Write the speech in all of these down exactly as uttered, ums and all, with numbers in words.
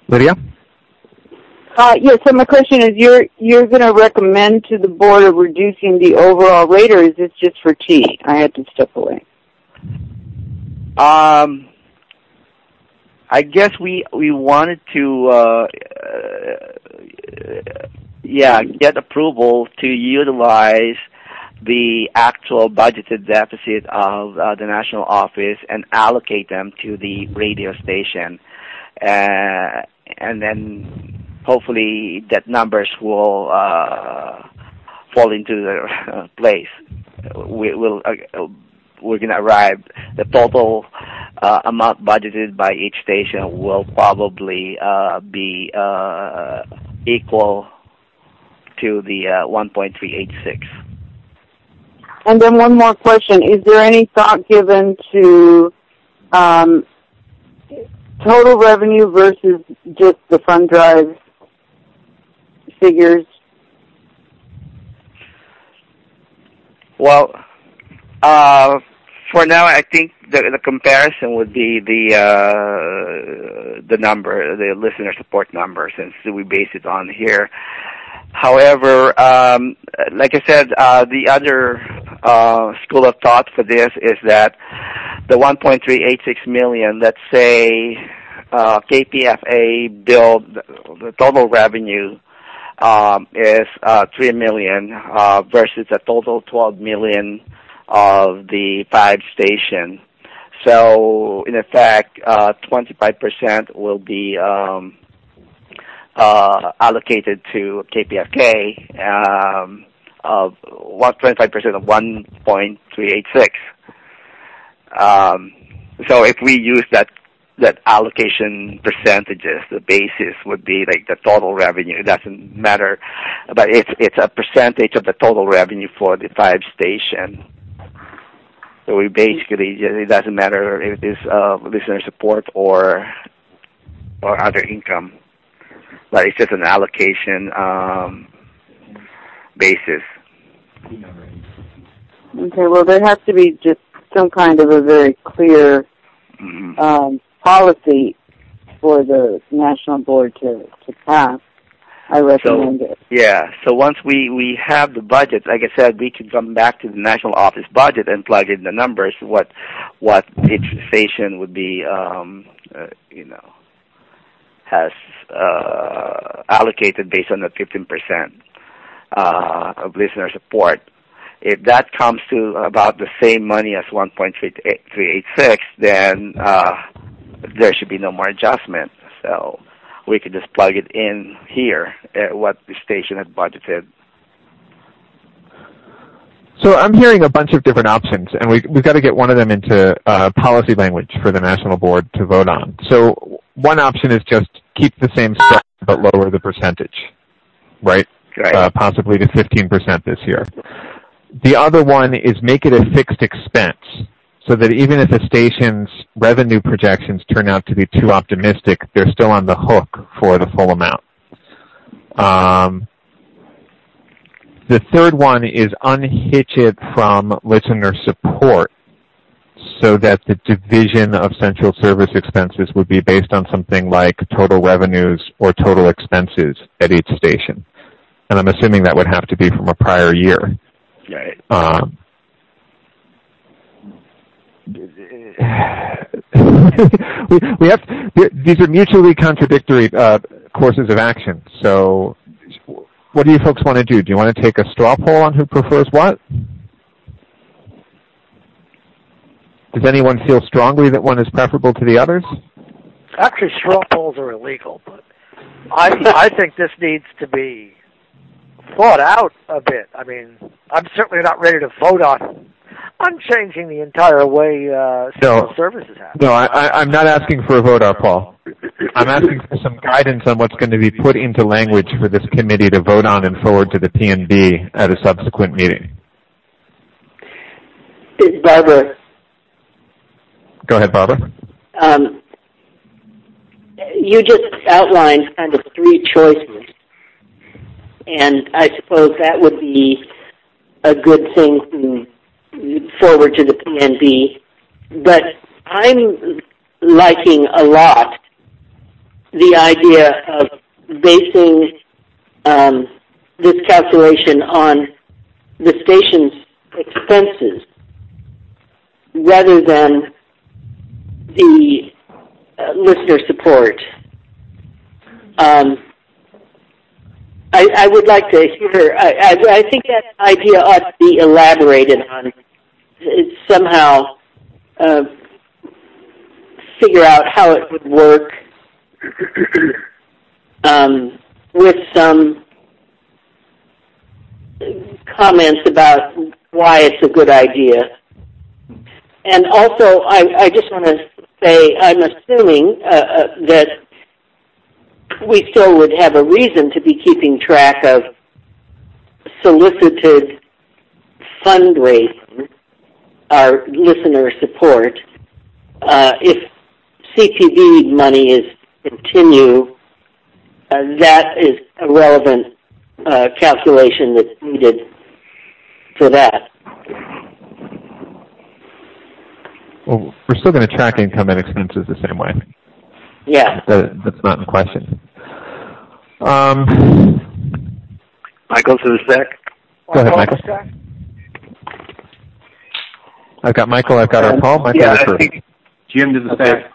Lydia? Uh, yes, so my question is, you're you're going to recommend to the board of reducing the overall rate, or is this just for T? I had to step away. Um, I guess we we wanted to, uh, uh, yeah, get approval to utilize the actual budgeted deficit of uh, the national office and allocate them to the radio station, uh, and then hopefully that numbers will uh, fall into their uh, place. We will uh, we're going to arrive. The total uh, amount budgeted by each station will probably uh, be uh, equal to the uh, one point three eight six. And then one more question: is there any thought given to um, total revenue versus just the fund drive figures? Well, uh, for now, I think the, the comparison would be the uh, the number, the listener support number, since we base it on here. However, um, like I said, uh, the other uh, school of thought for this is that the one point three eight six million, let's say uh, K P F A billed the total revenue um, is uh, three million uh, versus a total twelve million of the five station. So, in effect, uh, twenty-five percent will be um, uh, allocated to K P F K um, of twenty-five percent of one point three eight six. Um, so, if we use that that allocation percentages, the basis would be like the total revenue. It doesn't matter, but it's it's a percentage of the total revenue for the five station. So we basically, it doesn't matter if it is uh, listener support or or other income, but it's just an allocation um, basis. Okay, well, there has to be just some kind of a very clear mm-hmm. um, policy for the national board to, to pass. I recommend so, it. Yeah, so once we, we have the budget, like I said, we can come back to the national office budget and plug in the numbers, what what each station would be, um, uh, you know, has uh, allocated based on the fifteen percent uh, of listener support. If that comes to about the same money as one point three eight six, then uh, there should be no more adjustment. So we could just plug it in here at what the station had budgeted. So I'm hearing a bunch of different options, and we, we've got to get one of them into uh, policy language for the national board to vote on. So one option is just keep the same spread but lower the percentage, right? Right. Uh, possibly to fifteen percent this year. The other one is make it a fixed expense, so that even if a station's revenue projections turn out to be too optimistic, they're still on the hook for the full amount. Um, the third one is unhitch it from listener support, so that the division of central service expenses would be based on something like total revenues or total expenses at each station. And I'm assuming that would have to be from a prior year. Right. Um, we, we have these are mutually contradictory uh, courses of action. So, what do you folks want to do? Do you want to take a straw poll on who prefers what? Does anyone feel strongly that one is preferable to the others? Actually, straw polls are illegal, but I I think this needs to be thought out a bit. I mean, I'm certainly not ready to vote on on changing the entire way uh, civil no, services happen. No, I, I, I'm not asking for a vote, R. Paul. I'm asking for some guidance on what's going to be put into language for this committee to vote on and forward to the P N B at a subsequent meeting. It's Barbara. Go ahead, Barbara. Um, you just outlined kind of three choices. And I suppose that would be a good thing to forward to the P N B. But I'm liking a lot the idea of basing um, this calculation on the station's expenses rather than the uh, listener support. Um, I, I would like to hear, I, I, I think that idea ought to be elaborated on. It's somehow uh, figure out how it would work um, with some comments about why it's a good idea. And also, I, I just want to say, I'm assuming uh, uh, that we still would have a reason to be keeping track of solicited fundraising, our listener support. Uh, if C P B money is continue, uh, that is a relevant uh, calculation that's needed for that. Well, we're still going to track income and expenses the same way. Yeah. That, that's not in question. Um, Michael to the sec. Go ahead, Michael. I've got Michael, I've got our Paul. Michael, yeah, I think Jim to the okay. stack.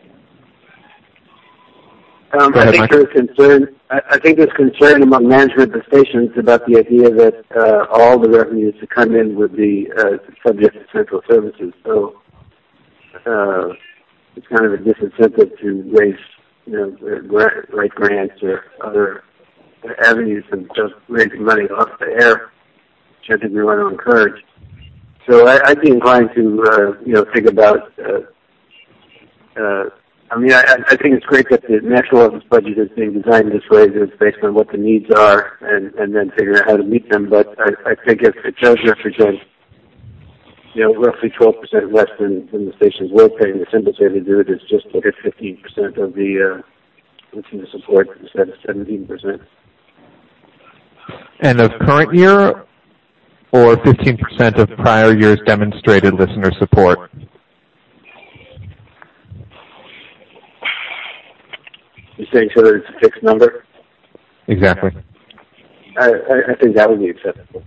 Um, Go ahead, I think Michael. there's concern. I, I think there's concern among management of the stations about the idea that uh, all the revenues to come in would be uh, subject to central services. So uh, it's kind of a disincentive to raise, you know, grant, write grants or other avenues of just raising money off the air, which I think we want to encourage. So I, I'd be inclined to, uh, you know, think about. Uh, uh, I mean, I, I think it's great that the national office budget is being designed this way, that it's based on what the needs are, and, and then figuring out how to meet them. But I, I think if it does represent, you know, roughly twelve percent less than, than the stations were paying, the simplest way to do it is just look at fifteen percent of the uh, listener support instead of seventeen percent. And of current year, or fifteen percent of prior years demonstrated listener support? You're saying so that it's a fixed number? Exactly. I, I, I think that would be acceptable.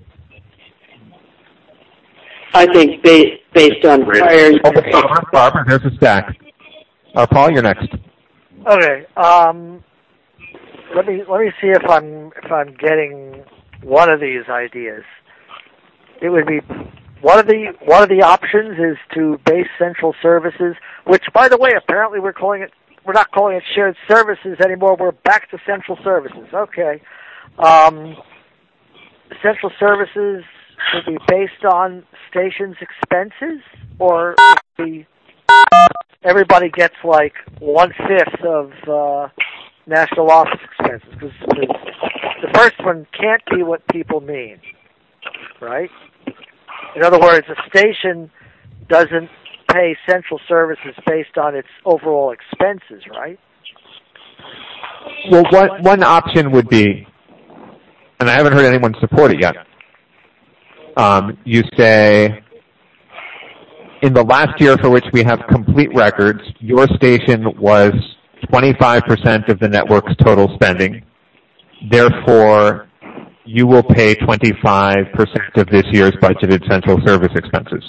I think ba- based on prior... Okay, Barbara, there's a stack. Uh, Paul, you're next. Okay. Um, let me let me see if I'm if I'm getting one of these ideas. It would be one of the one of the options is to base central services, which, by the way, apparently we're calling it we're not calling it shared services anymore. We're back to central services. Okay, um, central services should be based on stations' expenses, or the, everybody gets like one fifth of uh, national office expenses, because the first one can't be what people mean, right? In other words, a station doesn't pay central services based on its overall expenses, right? Well, one, one option would be, and I haven't heard anyone support it yet, um, you say, in the last year for which we have complete records, your station was twenty-five percent of the network's total spending. Therefore, you will pay twenty-five percent of this year's budgeted central service expenses.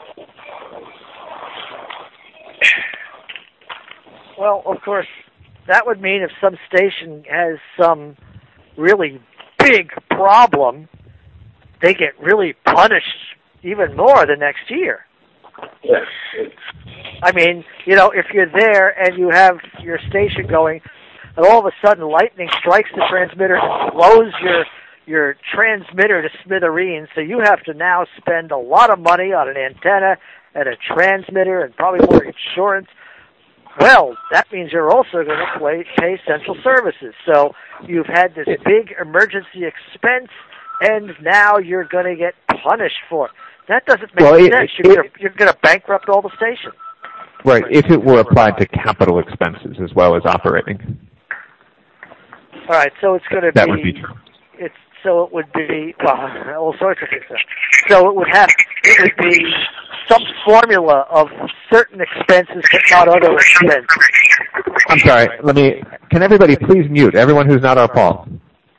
Well, of course, that would mean if some station has some really big problem, they get really punished even more the next year. Yes. I mean, you know, if you're there and you have your station going, and all of a sudden lightning strikes the transmitter and blows your your transmitter to smithereens, so you have to now spend a lot of money on an antenna and a transmitter and probably more insurance. Well, that means you're also going to pay central services. So you've had this big emergency expense, and now you're going to get punished for it. That doesn't make well, it, sense. It, you're, you're going to bankrupt all the stations. Right, if it were applied to capital expenses as well as operating. All right, so it's going to that be... That would be true. It's, so it would be, well, all sorts of things. So it would have, it would be some formula of certain expenses but not other expenses. I'm sorry. Let me. Can everybody please mute? Everyone who's not our Paul.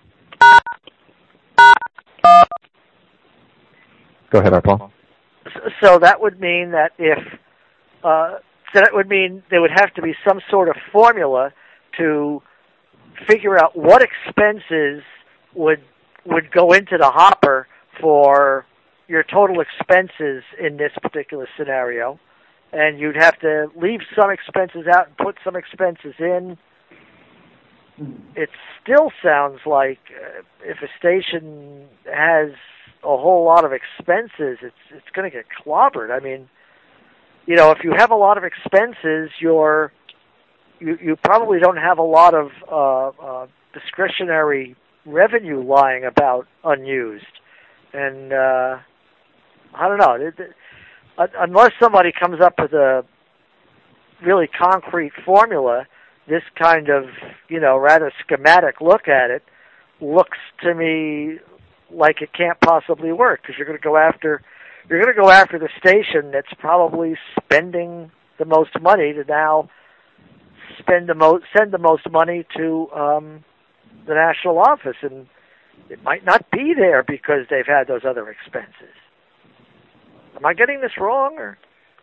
Go ahead, our Paul. So that would mean that if uh, so that would mean there would have to be some sort of formula to figure out what expenses would would go into the hopper for your total expenses in this particular scenario, and you'd have to leave some expenses out and put some expenses in. It still sounds like uh, if a station has a whole lot of expenses, it's it's going to get clobbered. I mean, you know, if you have a lot of expenses, you're you you probably don't have a lot of uh, uh, discretionary revenue lying about unused, and uh, I don't know. It, it, unless somebody comes up with a really concrete formula, this kind of, you know, rather schematic look at it looks to me like it can't possibly work, because you're going to go after you're going to go after the station that's probably spending the most money to now spend the most send the most money to um, the national office, and it might not be there because they've had those other expenses. Am I getting this wrong, or?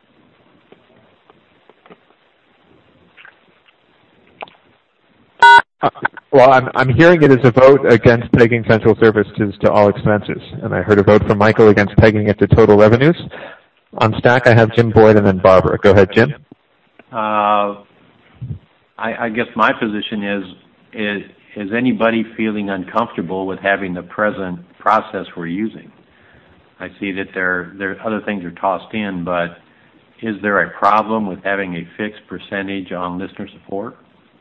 Uh, well, I'm I'm hearing it as a vote against pegging central services to all expenses, and I heard a vote from Michael against pegging it to total revenues. On stack, I have Jim Boyd and then Barbara. Go ahead, Jim. Uh, I, I guess my position is is is anybody feeling uncomfortable with having the present process we're using? I see that there there other things are tossed in, but is there a problem with having a fixed percentage on listener support?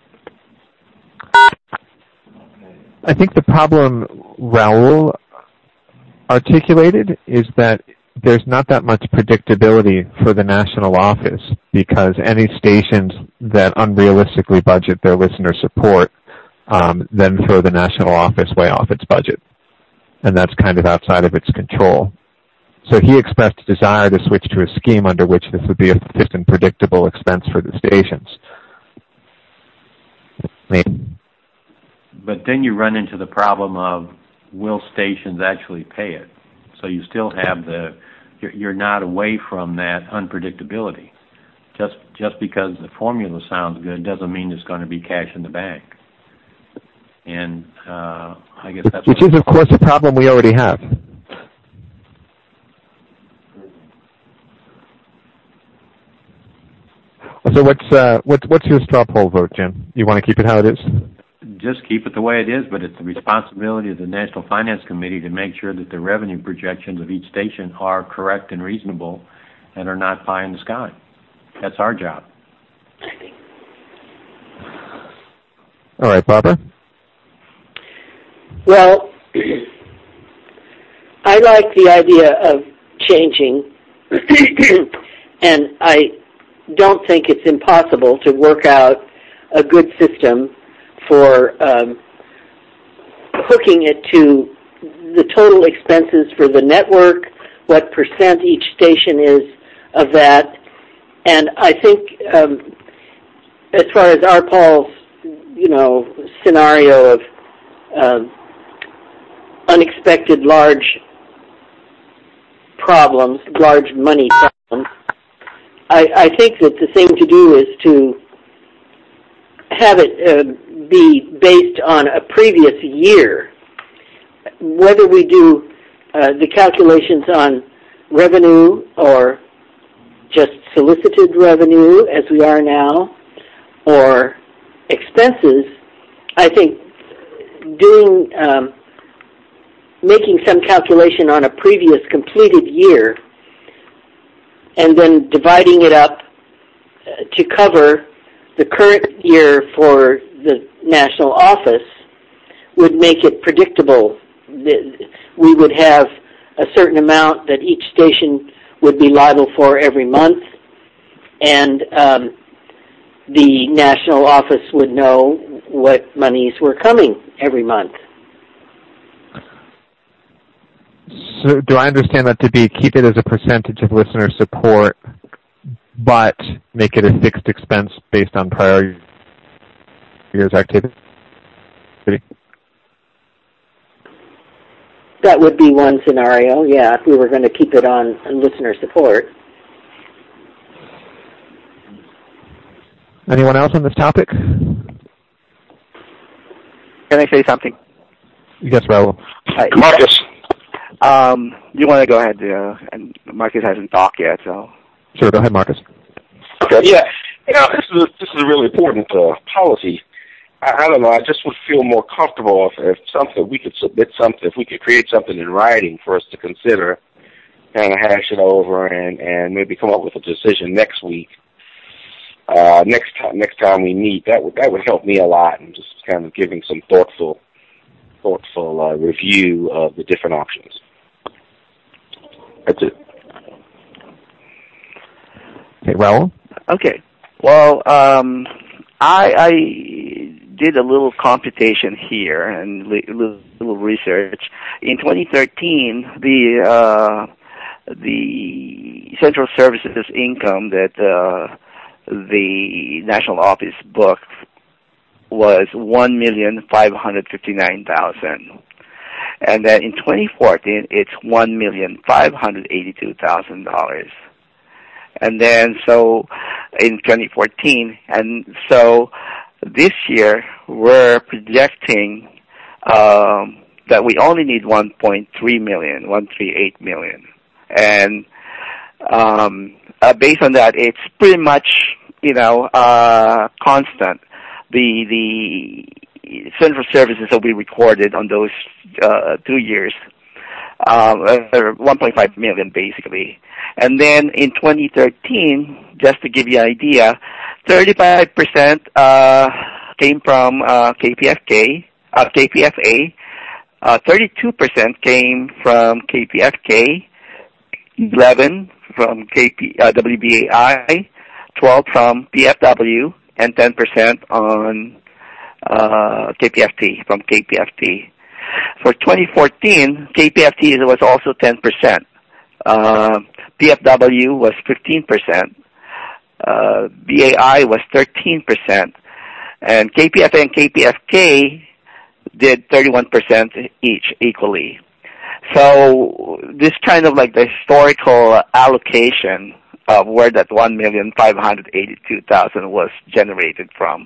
I think the problem Raul articulated is that there's not that much predictability for the national office, because any stations that unrealistically budget their listener support um, then throw the national office way off its budget. And that's kind of outside of its control. So he expressed a desire to switch to a scheme under which this would be a fixed and predictable expense for the stations. But then you run into the problem of, will stations actually pay it? So you still have the, you're, you're not away from that unpredictability. Just just because the formula sounds good doesn't mean there's going to be cash in the bank. And uh, I guess that's... Which is, of course, a problem we already have. So what's uh, what's what's your straw poll vote, Jim? You want to keep it how it is? Just keep it the way it is, but it's the responsibility of the National Finance Committee to make sure that the revenue projections of each station are correct and reasonable and are not pie in the sky. That's our job. All right, Barbara? Well, I like the idea of changing, and I don't think it's impossible to work out a good system for um, hooking it to the total expenses for the network, what percent each station is of that. And I think um, as far as our Paul's, you know, scenario of uh, unexpected large problems, large money problems, I, I think that the thing to do is to have it uh, be based on a previous year. Whether we do uh, the calculations on revenue or just solicited revenue, as we are now, or expenses, I think doing um, making some calculation on a previous completed year and then dividing it up uh, to cover the current year for the national office would make it predictable. We would have a certain amount that each station would be liable for every month, and um, the national office would know what monies were coming every month. So do I understand that to be keep it as a percentage of listener support, but make it a fixed expense based on prior year's activity? That would be one scenario, yeah, if we were going to keep it on, on listener support. Anyone else on this topic? Can I say something? Yes, Raul. Uh, Marcus. Um, you want to go ahead, uh, and Marcus hasn't talked yet, so. Sure, go ahead, Marcus. Okay, yeah. You know, this is a, this is a really important uh, policy. I, I don't know, I just would feel more comfortable if, if something, we could submit something, if we could create something in writing for us to consider, kind of hash it over and, and maybe come up with a decision next week. Uh, next time, next time we meet, that would that would help me a lot, and just kind of giving some thoughtful, thoughtful uh, review of the different options. That's it. Okay, Raul. Okay. Well, um, I, I did a little computation here and a little, little research. In twenty thirteen, the uh, the Central Services income that uh, the National Office booked was one million five hundred fifty-nine thousand, and then in twenty fourteen it's one million five hundred eighty-two thousand dollars, and then so in twenty fourteen, and so this year we're projecting um, that we only need one point three million, one three eight million, and um, uh, based on that, it's pretty much you know uh, constant. The the central services that we recorded on those uh, two years, um, are one point five million basically, and then in twenty thirteen, just to give you an idea, thirty-five percent uh, came from uh, K P F K, uh, K P F A, uh, thirty-two percent came from K P F K, eleven from K P, uh, W B A I, twelve from P F W, and ten percent on uh, K P F T, from K P F T. For twenty fourteen, K P F T was also ten percent. Uh, P F W was fifteen percent. Uh, B A I was thirteen percent. And K P F A and K P F K did thirty-one percent each, equally. So this kind of like the historical allocation of where that one million five hundred eighty-two thousand was generated from.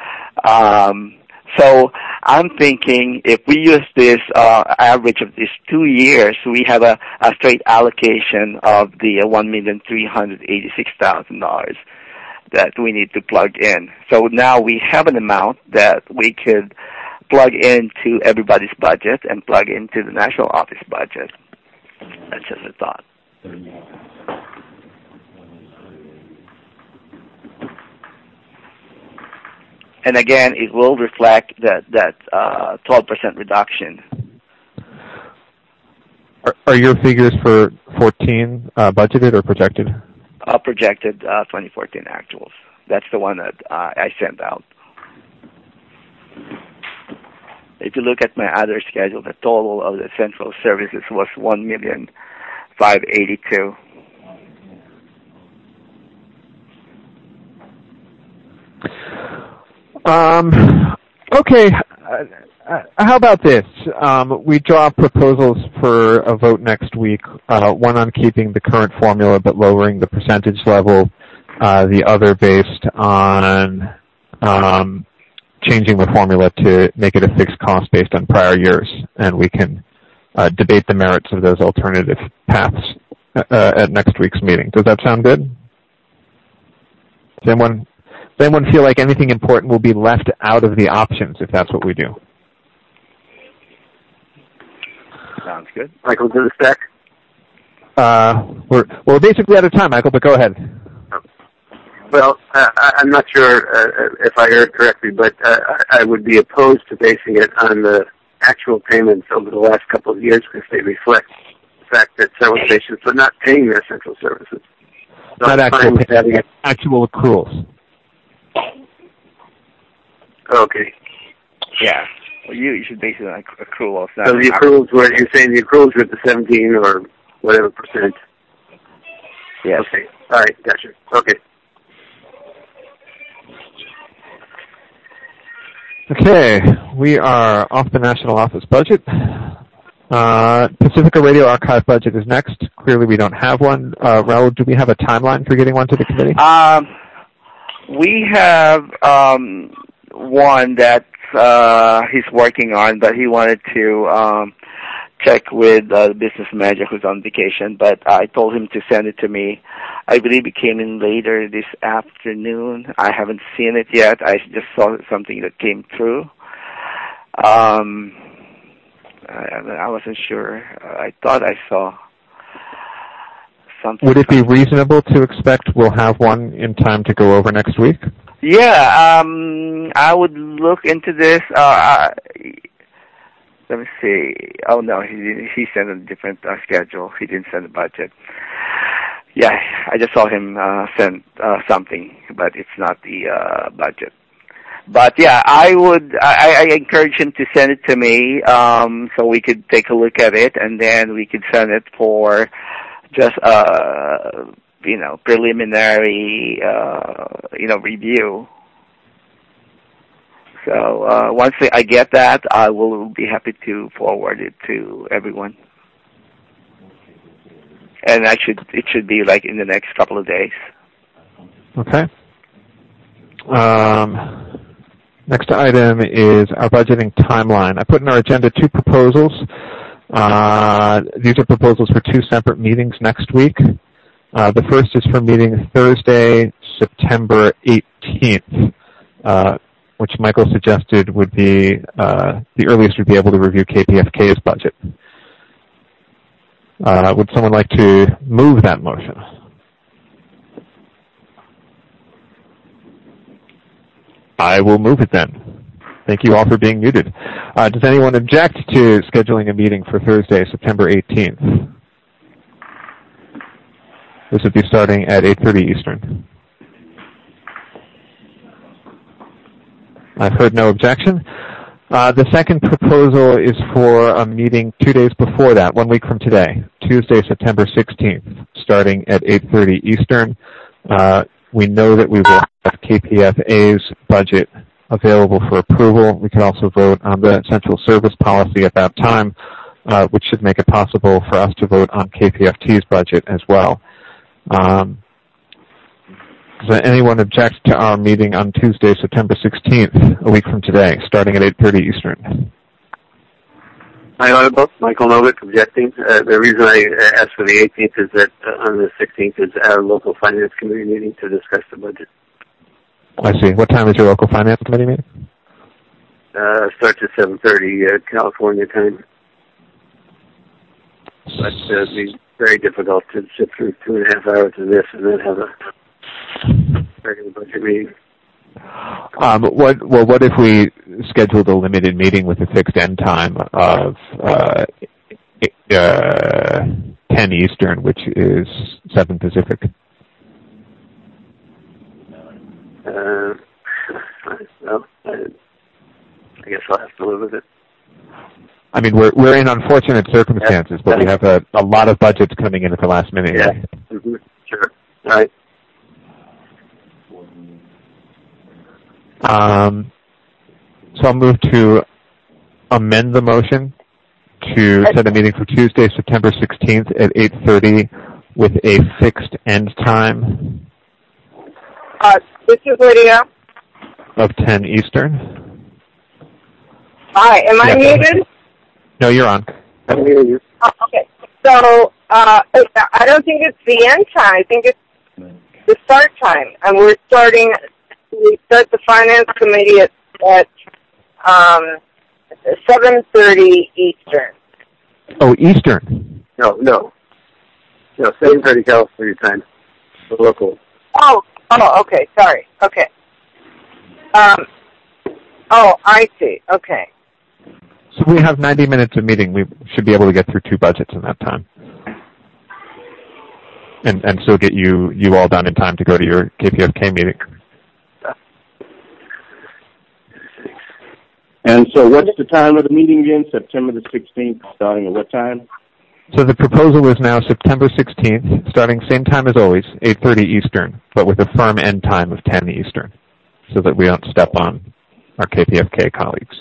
Um, so I'm thinking if we use this uh, average of these two years, we have a, a straight allocation of the uh, one million three hundred eighty-six thousand dollars that we need to plug in. So now we have an amount that we could plug into everybody's budget and plug into the national office budget. That's just a thought. And again, it will reflect that that uh, twelve percent reduction. Are, are your figures for fourteen uh, budgeted or projected? Uh, projected uh, twenty fourteen actuals. That's the one that uh, I sent out. If you look at my other schedule, the total of the central services was one million five eighty-two. Um, okay, uh, uh, how about this? Um, we draw proposals for a vote next week, uh, one on keeping the current formula but lowering the percentage level, uh, the other based on um, changing the formula to make it a fixed cost based on prior years, and we can uh, debate the merits of those alternative paths uh, at next week's meeting. Does that sound good? Does anyone... Does anyone feel like anything important will be left out of the options if that's what we do? Sounds good. Michael, do the stack? Uh, we're, well, we're basically out of time, Michael, but go ahead. Well, uh, I'm not sure uh, if I heard correctly, but uh, I would be opposed to basing it on the actual payments over the last couple of years because they reflect the fact that several stations are not paying their central services. So Not I'm actual, fine with having it. actual accruals. Okay. Yeah. Well, you, you should base it on accruals. So the accruals were, you're saying the accruals were at the seventeen or whatever percent? Yes. Okay. All right. Gotcha. Okay. Okay, we are off the National Office budget. Uh, Pacifica Radio Archive budget is next. Clearly we don't have one. Uh, Raul, do we have a timeline for getting one to the committee? Um, we have um, one that uh, he's working on, but he wanted to um, check with uh, the business manager who's on vacation, but I told him to send it to me. I believe it came in later this afternoon. I haven't seen it yet. I just saw something that came through. Um, I, I wasn't sure. I thought I saw something. Would it be reasonable to expect we'll have one in time to go over next week? Yeah, um, I would look into this. Uh, I, let me see. Oh, no, he he sent a different uh, schedule. He didn't send a budget. Yeah, I just saw him uh, send uh, something, but it's not the uh, budget. But yeah, I would. I, I encourage him to send it to me, um, so we could take a look at it, and then we could send it for just uh, you know preliminary uh, you know review. So uh, once I get that, I will be happy to forward it to everyone. And I should it should be like in the next couple of days. Okay. Um, next item is our budgeting timeline. I put in our agenda two proposals. Uh, these are proposals for two separate meetings next week. Uh, the first is for meeting Thursday, September eighteenth, uh, which Michael suggested would be uh, the earliest we'd be able to review K P F K's budget. Uh, would someone like to move that motion? I will move it then. Thank you all for being muted. Uh, does anyone object to scheduling a meeting for Thursday, September eighteenth? This would be starting at eight thirty Eastern. I've heard no objection. Uh, the second proposal is for a meeting two days before that, one week from today, Tuesday, September sixteenth, starting at eight thirty Eastern. Uh, we know that we will have K P F A's budget available for approval. We can also vote on the central service policy at that time, uh, which should make it possible for us to vote on K P F T's budget as well. Um, Does anyone object to our meeting on Tuesday, September sixteenth, a week from today, starting at eight thirty Eastern? Hi, Michael Novick, objecting. Uh, the reason I asked for the eighteenth is that uh, on the sixteenth is our local finance committee meeting to discuss the budget. I see. What time is your local finance committee meeting? Uh, starts at seven thirty uh, California time. But uh, it'd be very difficult to sit through two and a half hours of this and then have a regular budget meeting. Um, what, well, what if we scheduled a limited meeting with a fixed end time of uh, uh, ten Eastern, which is seven Pacific? Uh, well, I, I guess I'll have to live with it. I mean, we're we're in unfortunate circumstances, but we have a, a lot of budgets coming in at the last minute. Yeah, mm-hmm. Sure. All right. Um, so I'll move to amend the motion to set a meeting for Tuesday, September sixteenth at eight thirty with a fixed end time. Uh, this is Lydia. Of ten Eastern. Hi, am I yeah, muted? No, you're on. I can hear you. Oh, okay. So, uh, I don't think it's the end time. I think it's the start time. And we're starting, we start the finance committee at, at um, seven thirty Eastern. Oh, Eastern? No, no. No, seven thirty California time. The local. Oh, oh, okay. Sorry. Okay. Um, oh, I see. Okay. So we have ninety minutes of meeting. We should be able to get through two budgets in that time. And and still get you, you all done in time to go to your K P F K meeting. And so what's the time of the meeting again? September the sixteenth, starting at what time? So the proposal is now September sixteenth, starting same time as always, eight thirty Eastern, but with a firm end time of ten Eastern, so that we don't step on our K P F K colleagues.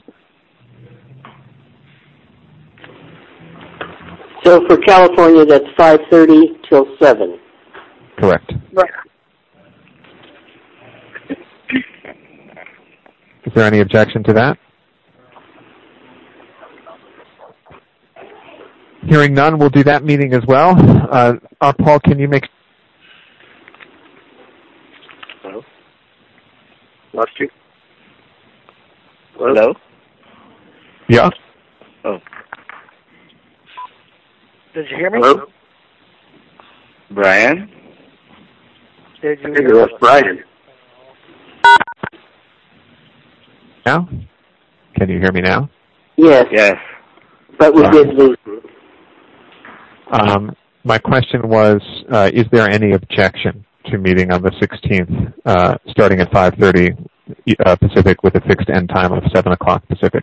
So for California, that's five thirty till seven. Correct. Right. Is there any objection to that? Hearing none, we'll do that meeting as well. Uh, uh, Paul, can you make... Hello? Lost you? Hello? Yeah? Oh. Did you hear me? Hello? Brian? Did you I think hear it was me? Brian. Now? Can you hear me now? Yes, Yes. but we Uh, did lose you. Um, my question was, uh, is there any objection to meeting on the sixteenth, uh, starting at five thirty uh, Pacific with a fixed end time of seven o'clock Pacific?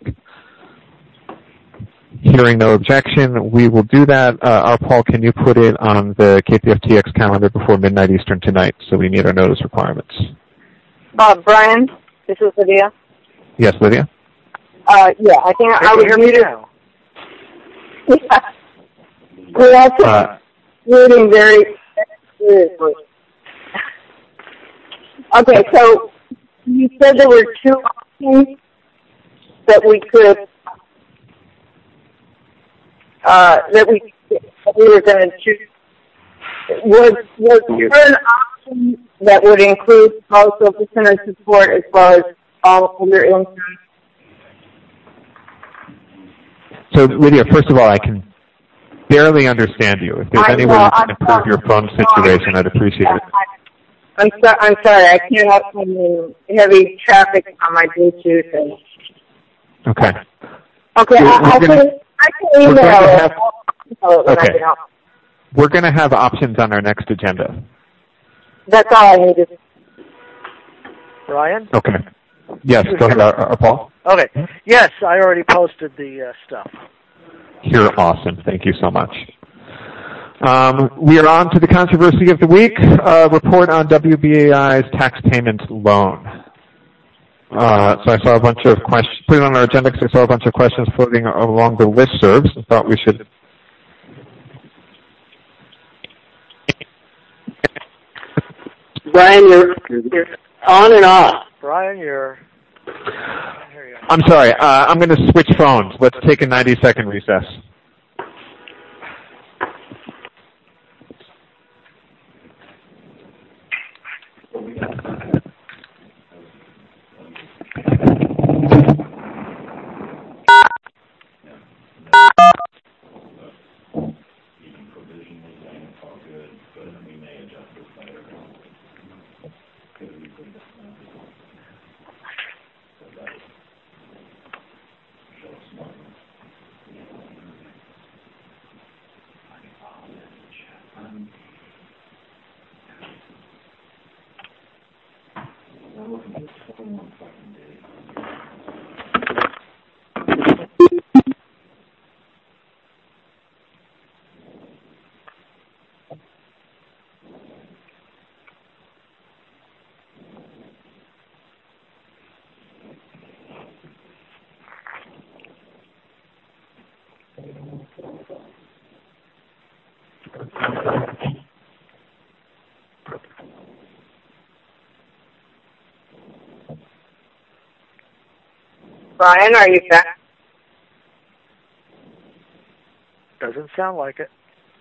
Hearing no objection, we will do that. Uh, our Paul, can you put it on the K P F T X calendar before midnight Eastern tonight so we meet our notice requirements? Uh, Brian, this is Lydia. Yes, Lydia? Uh, yeah, I think Can I you would hear me read it. now? Yeah. We're also Uh, reading very seriously. Okay, so you said there were two options that we could, uh, that we that we were going to choose. Was was there an option that would include also listener support as well as all other income? so, Lydia, first of all, I can barely understand you. If there's I any way know, you can I'm improve sorry. your phone situation, I'd appreciate it. I'm so, I'm sorry, I can't have some heavy traffic on my Bluetooth. And, Okay. okay, We're- I, we're I, gonna- can, I can we're email going to it. have- I'll email it when I Okay. get home. We're going to have options on our next agenda. That's all I needed. Brian? Okay. Yes, go ahead, uh, uh, Paul. Okay. Yes, I already posted the uh, stuff. You're awesome. Thank you so much. Um, we are on to the controversy of the week, uh, report on W B A I's tax payment loan. Uh, so I saw a bunch of questions, put it on our agenda because I saw a bunch of questions floating along the listservs and thought we should. Brian, you're, you're on and off. Brian, you're... I'm sorry, uh, I'm going to switch phones. Let's take a ninety second recess. Brian, are you back? Doesn't sound like it.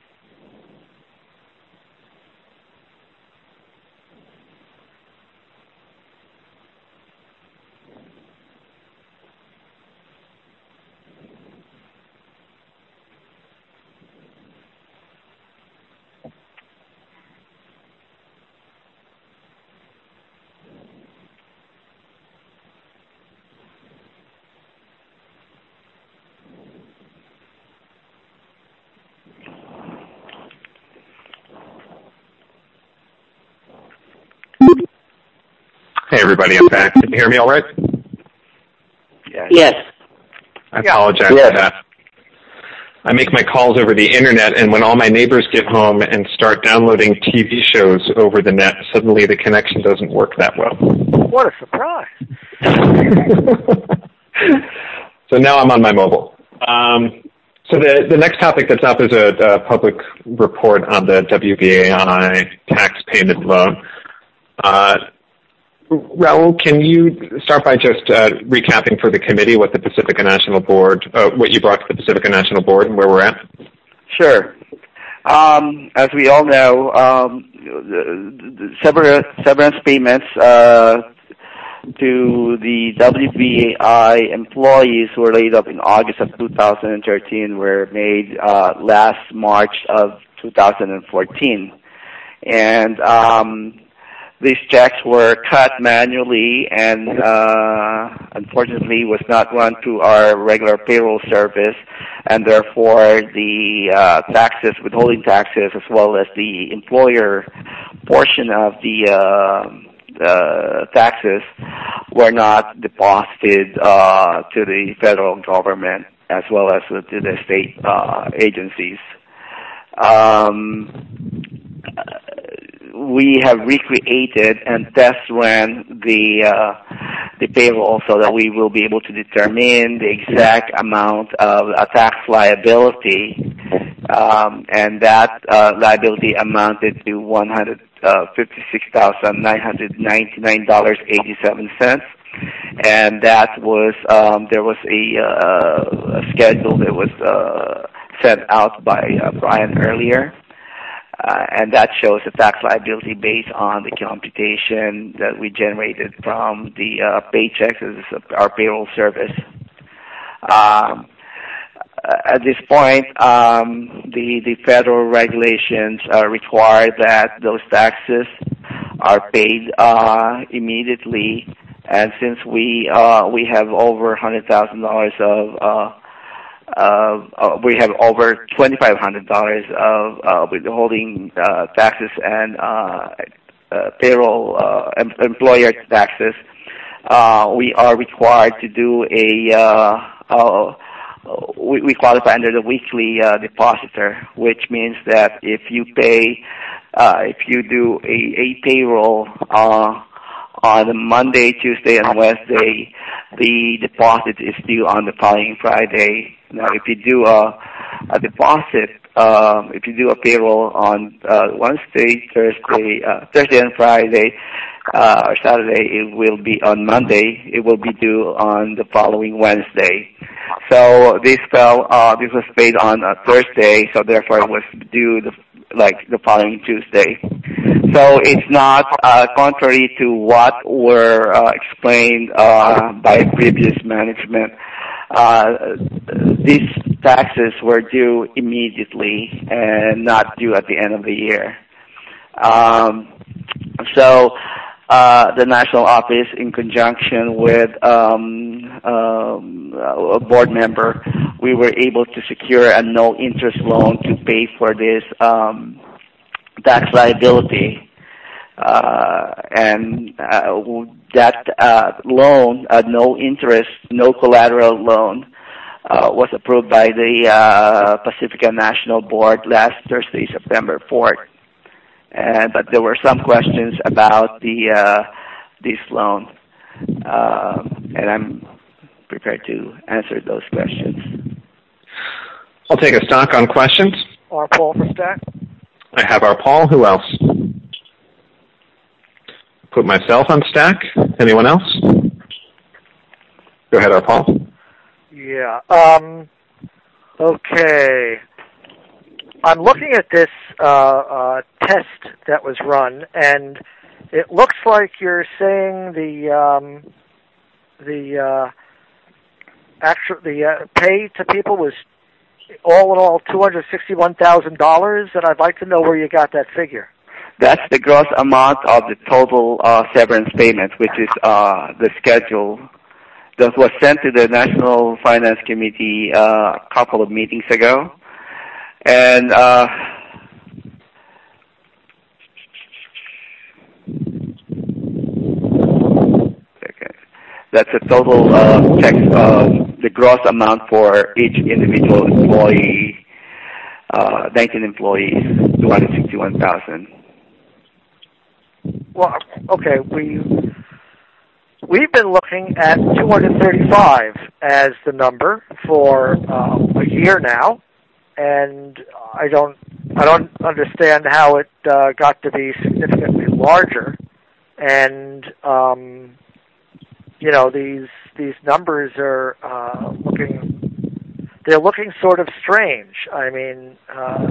Hey, everybody, I'm back. Can you hear me all right? Yes. Yes. I apologize Yes. for that. I make my calls over the internet, and when all my neighbors get home and start downloading T V shows over the net, suddenly the connection doesn't work that well. What a surprise. So now I'm on my mobile. Um, so the, the next topic that's up is a, a public report on the W B A I tax payment loan. Uh, Raul, can you start by just uh, recapping for the committee what the Pacifica National Board, uh, what you brought to the Pacifica National Board and where we're at? Sure. Um, as we all know, um, the, the severance, severance payments uh, to the W B A I employees who were laid off in August of two thousand thirteen were made uh, last March of two thousand fourteen. And um, these checks were cut manually and uh, unfortunately was not run through our regular payroll service, and therefore the uh, taxes, withholding taxes, as well as the employer portion of the uh, uh, taxes were not deposited uh, to the federal government as well as to the state uh, agencies. Um, we have recreated and test ran the uh, the payroll so that we will be able to determine the exact amount of a tax liability, um, and that uh, liability amounted to one hundred fifty-six thousand nine hundred ninety-nine dollars and eighty-seven cents. And that was um, there was a, uh, a schedule that was uh, sent out by uh, Brian earlier. Uh, and that shows the tax liability based on the computation that we generated from the uh, paychecks as our payroll service. Um, at this point, um, the, the federal regulations uh, require that those taxes are paid uh, immediately. And since we uh, we have over one hundred thousand dollars of uh, Uh, uh, we have over twenty-five hundred dollars of uh, withholding uh, taxes and uh, uh, payroll uh, em- employer taxes. Uh, we are required to do a, uh, uh, we, we qualify under the weekly uh, depositor, which means that if you pay, uh, if you do a, a payroll uh, on Monday, Tuesday, and Wednesday, the deposit is due on the following Friday. Now, if you do a, a deposit, um, if you do a payroll on uh, Wednesday, Thursday, uh, Thursday and Friday, uh, or Saturday, it will be on Monday. It will be due on the following Wednesday. So this fell. Uh, this was paid on a Thursday, so therefore it was due the, like the following Tuesday. So it's not uh, contrary to what were uh, explained uh, by previous management. Uh, these taxes were due immediately and not due at the end of the year. Um, so uh, the national office, in conjunction with um, um, a board member, we were able to secure a no-interest loan to pay for this um, tax liability. Uh, and uh, that uh, loan, uh, no interest, no collateral loan, uh, was approved by the uh, Pacifica National Board last Thursday, September fourth. And but there were some questions about the uh, this loan, uh, and I'm prepared to answer those questions. I'll take a stock on questions. R. Paul for stack. I have our Paul. Who else? Put myself on stack. Anyone else? Go ahead, our Paul. Yeah. Um, okay. I'm looking at this uh, uh, test that was run, and it looks like you're saying the um, the uh, actual the uh, pay to people was all in all two hundred sixty-one thousand dollars, and I'd like to know where you got that figure. That's the gross amount of the total uh, severance payment, which is uh, the schedule that was sent to the National Finance Committee uh, a couple of meetings ago. And uh, that's a total uh, check, uh, the gross amount for each individual employee, uh, nineteen employees, two hundred sixty-one thousand. Well, okay, we we've been looking at two hundred thirty-five as the number for uh, a year now, and I don't, I don't understand how it uh, got to be significantly larger. And um, you know, these these numbers are uh, looking, they're looking sort of strange. I mean, uh,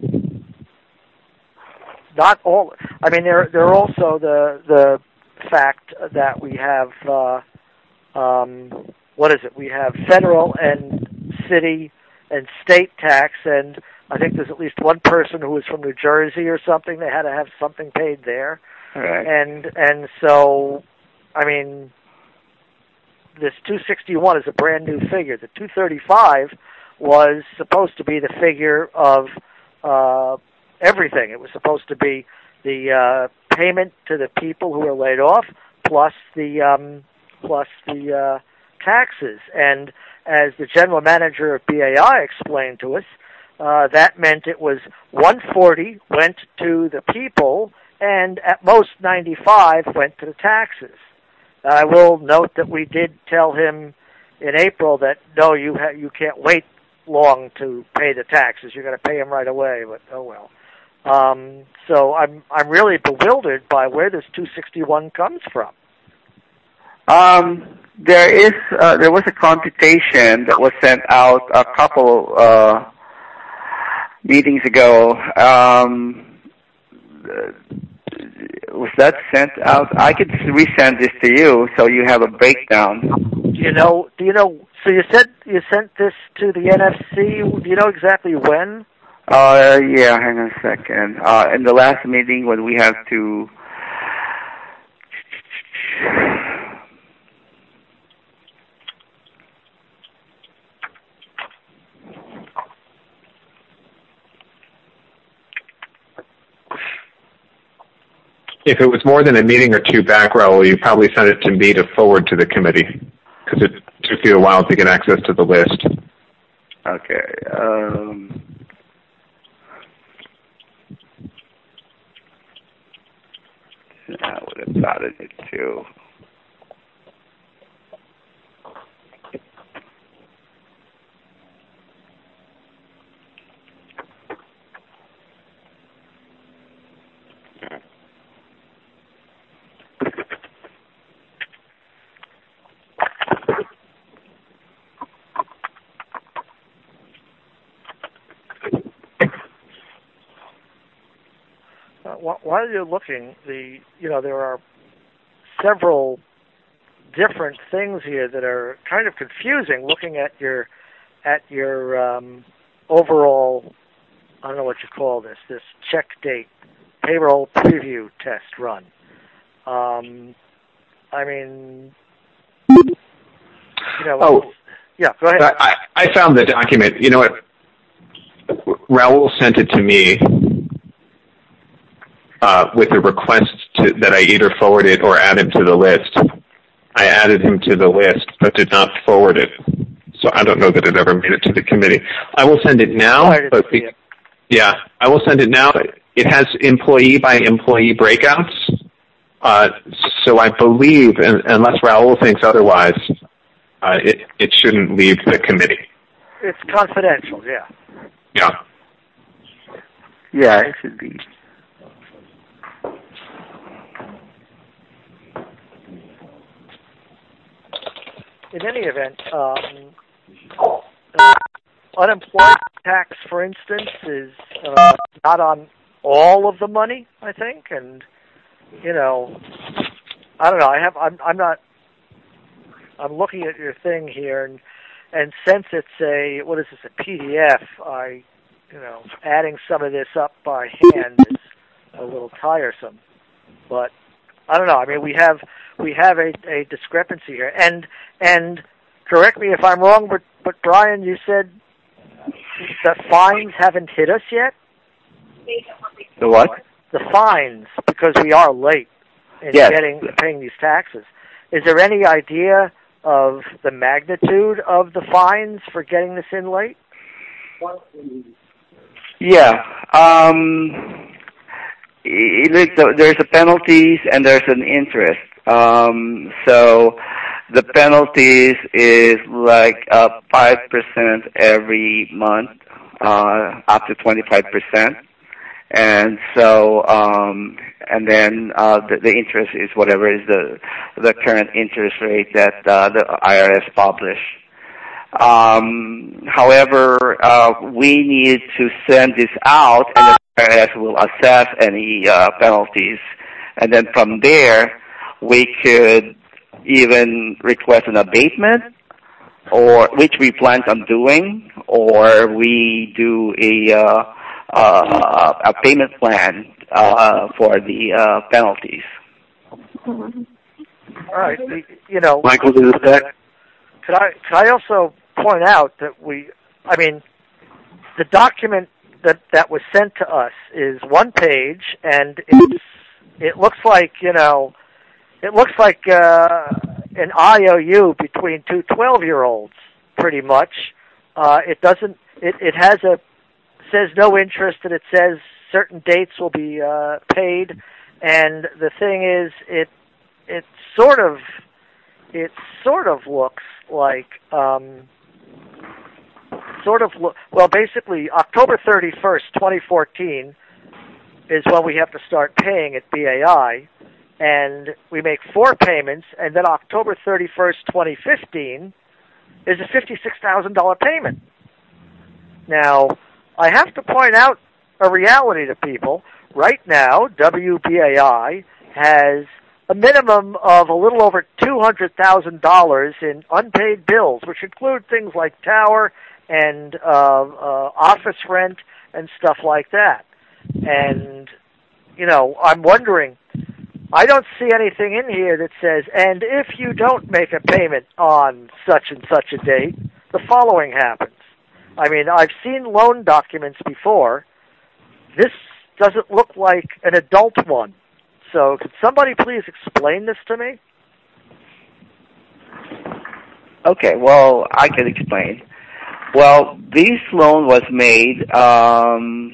not all. I mean, they're they're also the the fact that we have uh, um, what is it? We have federal and city and state tax, and I think there's at least one person who was from New Jersey or something. They had to have something paid there, right. and and so I mean, this two sixty-one is a brand new figure. The two thirty-five was supposed to be the figure of uh, everything. It was supposed to be the uh, payment to the people who were laid off, plus the um, plus the uh, taxes. And as the general manager of B A I explained to us, uh, that meant it was one forty went to the people, and at most ninety-five went to the taxes. I will note that we did tell him in April that no, you ha- you can't wait long to pay the taxes. You're going to pay them right away. But oh well. Um, so I'm I'm really bewildered by where this two sixty-one comes from. Um, there is uh, there was a computation that was sent out a couple uh, meetings ago. Um, was that sent out? I could resend this to you so you have a breakdown. Do you know? Do you know? So you said you sent this to the N F C. Do you know exactly when? Uh, yeah, hang on a second. Uh, in the last meeting when we have to... If it was more than a meeting or two back, Raul, you probably sent it to me to forward to the committee, because it took you a while to get access to the list. Okay. Um... I would have gotten it too. While you're looking, the you know there are several different things here that are kind of confusing. Looking at your at your um, overall, I don't know what you call this, this check date payroll preview test run. Um, I mean, you know. Oh, yeah. Go ahead. I, I found the document. You know what? Raul sent it to me. Uh, with a request to, that I either forward it or add him to the list. I added him to the list, but did not forward it. So I don't know that it ever made it to the committee. I will send it now. But the, yeah, I will send it now. It has employee by employee breakouts. Uh, so I believe, unless Raul thinks otherwise, uh, it, it shouldn't leave the committee. It's confidential, yeah. Yeah. Yeah, it should be. In any event, um, uh, unemployment tax, for instance, is uh, not on all of the money, I think, and you know, I don't know. I have, I'm, I'm not. I'm looking at your thing here, and and since it's a what is this, a P D F, I, you know, adding some of this up by hand is a little tiresome, but I don't know. I mean, we have. We have a, a discrepancy here, and and correct me if I'm wrong, but but Brian, you said the fines haven't hit us yet. The what? The fines, because we are late in yes. getting paying these taxes. Is there any idea of the magnitude of the fines for getting this in late? Yeah. Um, there's the penalties and there's an interest. Um, so the penalties is like uh, five percent every month, uh, up to twenty-five percent. And so, um, and then uh, the, the interest is whatever is the the current interest rate that uh, the I R S publish. Um, however, uh, we need to send this out, and the I R S will assess any uh, penalties, and then from there, we could even request an abatement, or which we plan on doing, or we do a uh, uh, a payment plan uh, for the uh, penalties. All right, you know, Michael, do that. Could I could I also point out that we, I mean, the document that that was sent to us is one page, and it's it looks like you know, it looks like uh, an I O U between two twelve-year-olds, pretty much. Uh, it doesn't. It it has a says no interest, and it says certain dates will be uh, paid. And the thing is, it it sort of it sort of looks like um, sort of lo- well, basically October thirty-first, twenty fourteen, is when we have to start paying at B A I, and we make four payments, and then October thirty-first, twenty fifteen, is a fifty-six thousand dollars payment. Now, I have to point out a reality to people. Right now, W B A I has a minimum of a little over two hundred thousand dollars in unpaid bills, which include things like tower and uh, uh, office rent and stuff like that. And, you know, I'm wondering, I don't see anything in here that says, and if you don't make a payment on such and such a date, the following happens. I mean, I've seen loan documents before. This doesn't look like an adult one. So could somebody please explain this to me? Okay, well, I can explain. Well, this loan was made um,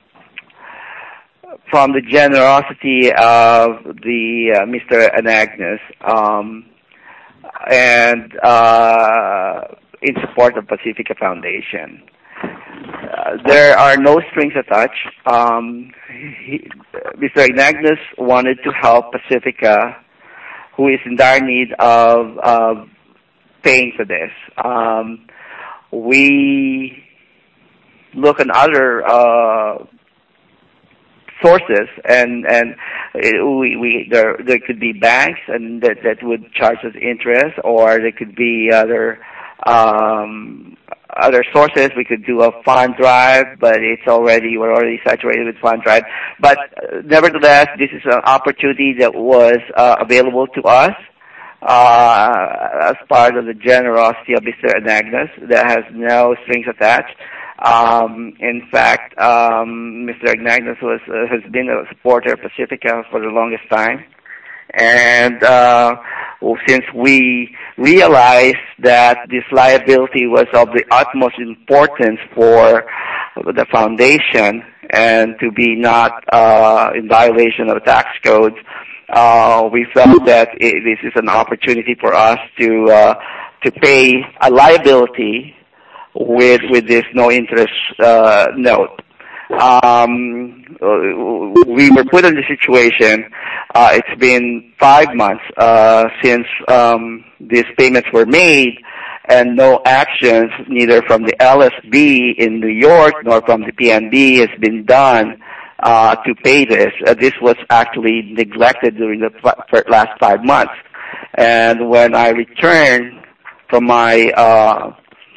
from the generosity of the uh, Mister Anagnos, um, and uh, in support of Pacifica Foundation. Uh, there are no strings attached. Um, he, Mister Anagnos wanted to help Pacifica, who is in dire need of, of paying for this. Um, we look at other uh, sources, and and it, we, we there there could be banks and that that would charge us interest, or there could be other. Um, other sources. We could do a fund drive, but it's already, we're already saturated with fund drive. But uh, nevertheless, this is an opportunity that was uh, available to us uh, as part of the generosity of Mister Anagnos that has no strings attached. Um, in fact, um, Mister Anagnos was, uh, has been a supporter of Pacifica for the longest time. And uh, well, since we realized that this liability was of the utmost importance for the foundation and to be not uh, in violation of the tax codes, uh, we felt that it, this is an opportunity for us to uh, to pay a liability with with this no interest uh, note. Um, we were put in the situation. Uh, it's been five months uh, since um, these payments were made, and no actions, neither from the L S B in New York nor from the P N B, has been done uh, to pay this. Uh, this was actually neglected during the f- last five months. And when I returned from my uh,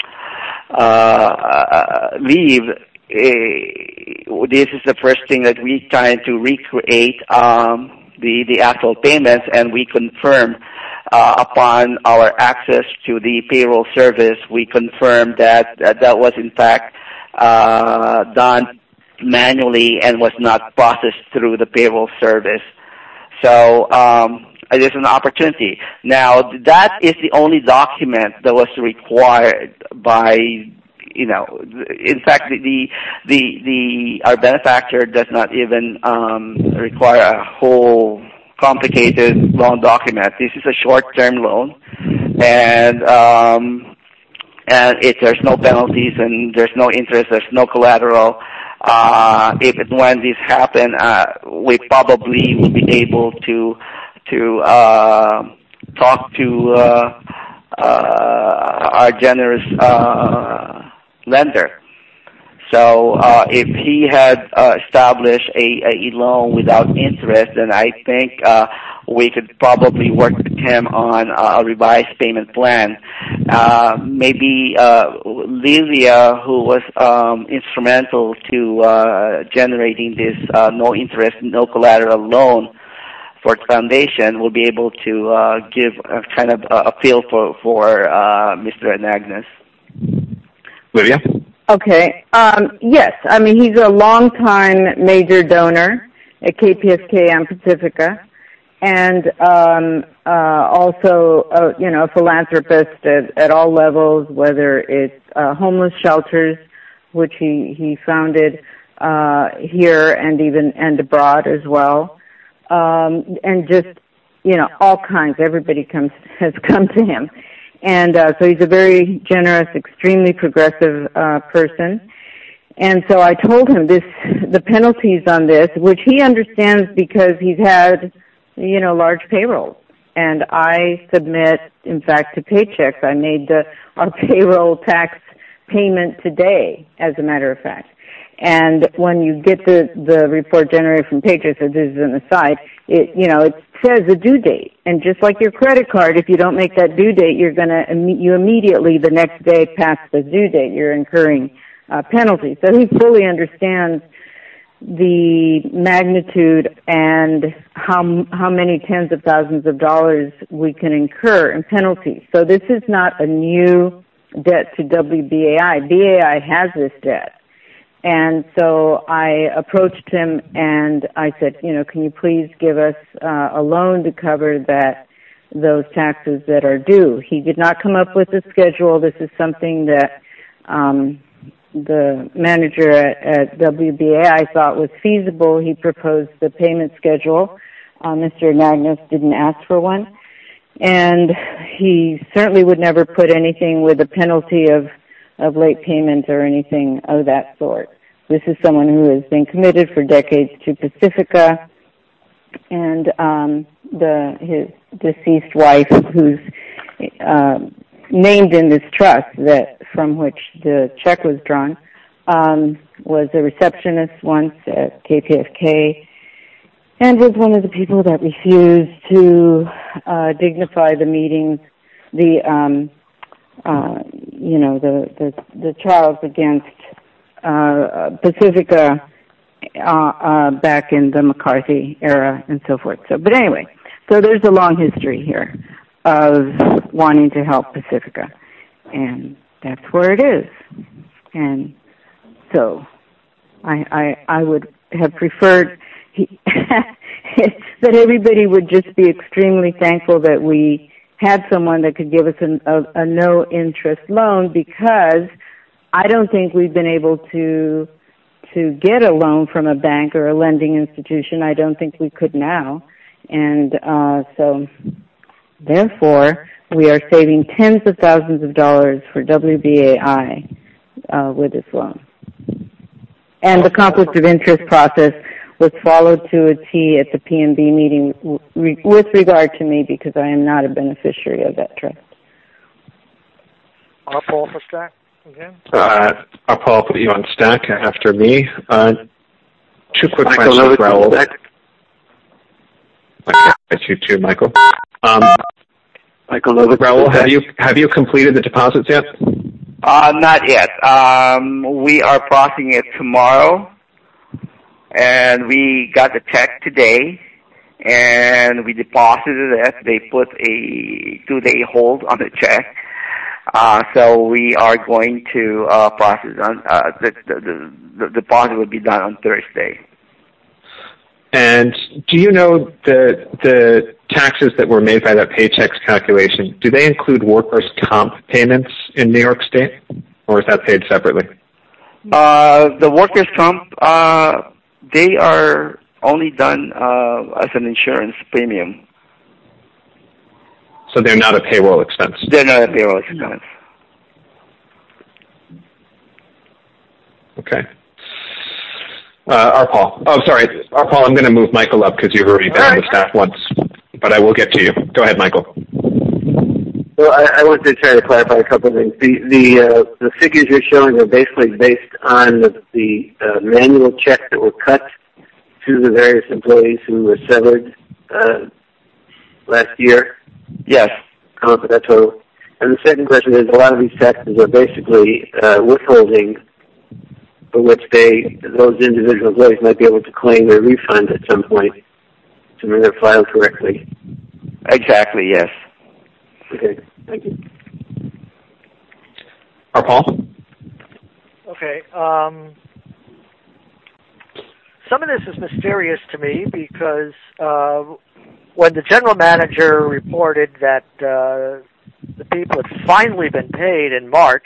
uh, leave, Uh, this is the first thing that we try to recreate um, the the actual payments, and we confirm uh, upon our access to the payroll service, we confirmed that uh, that was in fact uh, done manually and was not processed through the payroll service. So um, it is an opportunity. Now, that is the only document that was required by. You know, in fact, the, the the the our benefactor does not even um, require a whole complicated loan document. This is a short-term loan, and um, and it, there's no penalties and there's no interest, there's no collateral. Uh, if and when this happen, uh, we probably will be able to to uh, talk to uh, uh, our generous uh, lender. So uh, if he had uh, established a, a loan without interest, then I think uh, we could probably work with him on a revised payment plan. Uh, maybe uh, Lilia, who was um, instrumental to uh, generating this uh, no interest, no collateral loan for the foundation, will be able to uh, give a kind of a feel for, for uh, Mister Anagnos. Lydia? Okay. Um, yes. I mean, he's a longtime major donor at K P F K and Pacifica, and um, uh, also, uh, you know, a philanthropist at, at all levels, whether it's uh, homeless shelters, which he, he founded uh, here and even and abroad as well, um, and just, you know, all kinds. Everybody comes has come to him. And uh, so he's a very generous, extremely progressive uh, person. And so I told him this, the penalties on this, which he understands because he's had, you know, large payrolls. And I submit, in fact, to Paychex. I made the, our payroll tax payment today, as a matter of fact. And when you get the, the report generated from Paychex, so this is an aside, it, you know, it says a due date. And just like your credit card, if you don't make that due date, you're going to, you immediately the next day past the due date, you're incurring uh, penalties. So he fully understands the magnitude and how, how many tens of thousands of dollars we can incur in penalties. So this is not a new debt to W B A I. B A I has this debt. And so I approached him and I said, you know, can you please give us uh, a loan to cover that, those taxes that are due? He did not come up with a schedule. This is something that um, the manager at, at W B A I thought was feasible. He proposed the payment schedule. Uh, Mister Anagnos didn't ask for one. And he certainly would never put anything with a penalty of of late payment or anything of that sort. This is someone who has been committed for decades to Pacifica, and um, the his deceased wife, who's uh, named in this trust that from which the check was drawn, um, was a receptionist once at K P F K, and was one of the people that refused to uh, dignify the meetings, the um, Uh, you know, the, the, the trials against uh, Pacifica uh, uh, back in the McCarthy era and so forth. So, but anyway, so there's a long history here of wanting to help Pacifica, and that's where it is. And so I, I, I would have preferred he, that everybody would just be extremely thankful that we had someone that could give us an, a, a no-interest loan, because I don't think we've been able to to get a loan from a bank or a lending institution. I don't think we could now. And uh, so, therefore, we are saving tens of thousands of dollars for W B A I uh, with this loan. And the conflict of interest process was followed to a T at the P M B meeting re- with regard to me, because I am not a beneficiary of that trust. I'll Paul for stack again. Uh, I'll Paul put you on stack after me. Uh, two quick Michael questions, Raul. Stack. That's you too, Michael. Um, Michael Novak. Raul, have you have you completed the deposits yet? Uh, not yet. Um, we are processing it tomorrow. And we got the check today, and we deposited it. They put a two-day hold on the check. Uh, so we are going to uh, process on uh, the, the, the, the deposit will be done on Thursday. And do you know the the taxes that were made by that Paychex calculation, do they include workers' comp payments in New York State, or is that paid separately? Uh, the workers' comp, uh, they are only done uh, as an insurance premium. So they're not a payroll expense? They're not a payroll expense. Okay. Uh, Arpal. Oh, sorry. Arpal, I'm going to move Michael up because you've already been on the staff once, but I will get to you. Go ahead, Michael. Well, I, I want to try to clarify a couple of things. The the, uh, the figures you're showing are basically based on the, the uh, manual checks that were cut to the various employees who were severed uh, last year. Yes. Come up with that total. And the second question is, a lot of these taxes are basically uh, withholding, for which they those individual employees might be able to claim their refund at some point, assuming they're filed correctly. Exactly. Yes. Okay. Thank you. Arpal? Okay. Um, some of this is mysterious to me because uh, when the general manager reported that uh, the people had finally been paid in March,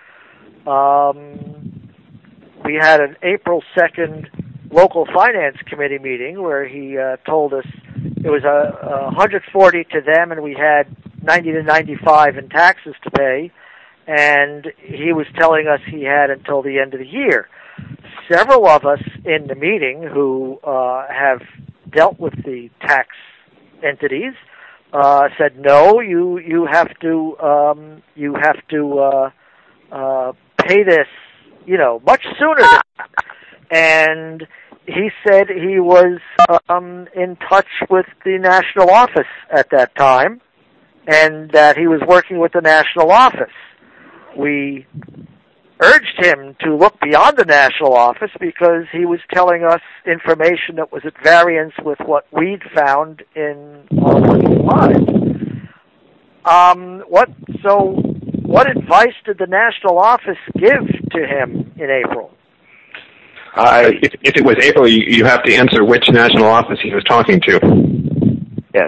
um, we had an April second local finance committee meeting where he uh, told us it was a, a one hundred forty to them and we had ninety to ninety-five in taxes to pay, and he was telling us he had until the end of the year. Several of us in the meeting who uh, have dealt with the tax entities uh, said, no, you you have to um, you have to uh, uh, pay this, you know, much sooner than that. And he said he was um, in touch with the national office at that time, and that he was working with the national office. We urged him to look beyond the national office because he was telling us information that was at variance with what we'd found in our working lives. Um, what, so what advice did the national office give to him in April? Uh, if, if it was April, you, you have to answer which national office he was talking to. Yes.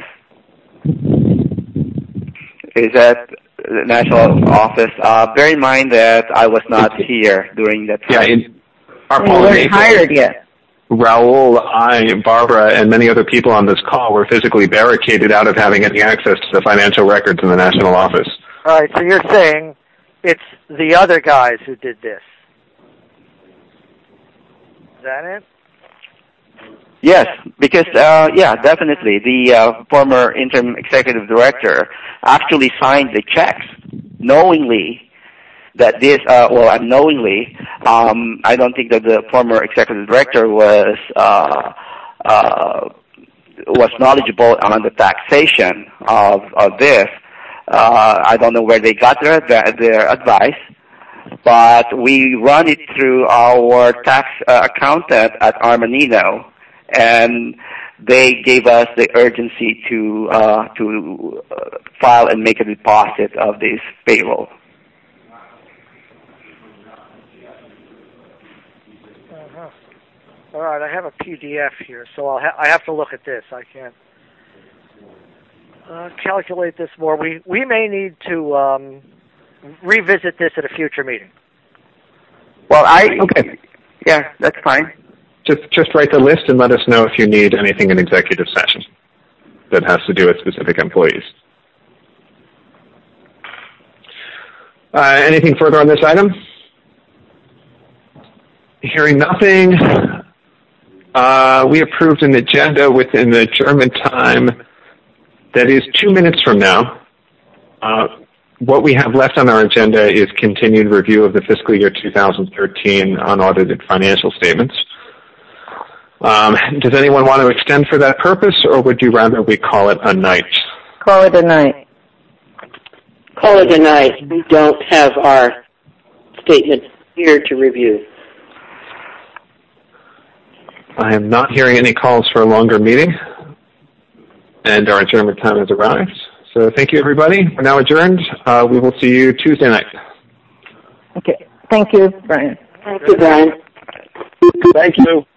Is that the national office? Uh, bear in mind that I was not here during that time. Yeah, in, our we weren't hired yet. Raul, I, Barbara, and many other people on this call were physically barricaded out of having any access to the financial records in the national office. All right, so you're saying it's the other guys who did this. Is that it? Yes, because, uh, yeah, definitely. The uh, former interim executive director actually signed the checks knowingly that this, uh, well, unknowingly, um, I don't think that the former executive director was uh, uh, was knowledgeable on the taxation of, of this. Uh, I don't know where they got their, their advice, but we run it through our tax uh, accountant at Armanino, and they gave us the urgency to uh, to uh, file and make a deposit of this payroll. Uh-huh. All right, I have a P D F here, so I'll ha- I have to look at this. I can't uh, calculate this more. We we may need to um, revisit this at a future meeting. Well, I okay, yeah, that's fine. Just just write the list and let us know if you need anything in executive session that has to do with specific employees. Uh, anything further on this item? Hearing nothing, uh, we approved an agenda within the German time that is two minutes from now. Uh, what we have left on our agenda is continued review of the fiscal year two thousand thirteen unaudited financial statements. Um, does anyone want to extend for that purpose, or would you rather we call it a night? Call it a night. Call it a night. We don't have our statement here to review. I am not hearing any calls for a longer meeting, and our adjournment time has arrived. So thank you, everybody. We're now adjourned. Uh, we will see you Tuesday night. Okay. Thank you, Brian. Thank you, Brian. Thank you.